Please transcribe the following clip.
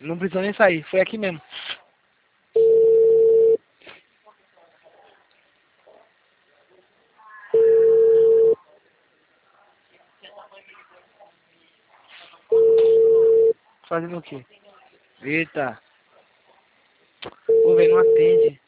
Não precisou nem sair, foi aqui mesmo. Fazendo o quê? Eita. Pô, velho, não atende.